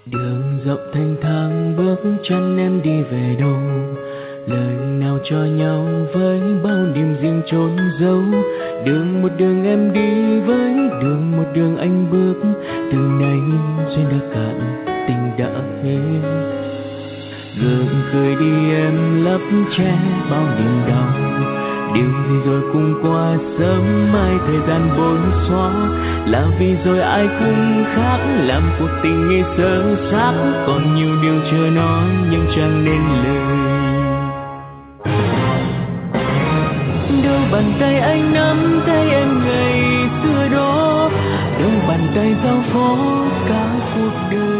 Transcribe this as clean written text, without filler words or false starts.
Đường rộng thanh thang bước chân em đi về đâu? Lời nào cho nhau với bao niềm riêng chôn giấu. Đường một đường em đi với đường một đường anh bước. Từ nay duyên đã cạn, tình đã hết. Gượng cười đi em lấp che bao niềm đau. Điều gì rồi cùng qua sớm mai thời gian bối xóa. Là vì rồi ai cũng khác, làm cuộc tình nghe sơ xác. Còn nhiều điều chưa nói nhưng chẳng nên lời. Đâu bàn tay anh nắm tay em ngày xưa đó, đâu bàn tay giao phó cả cuộc đời.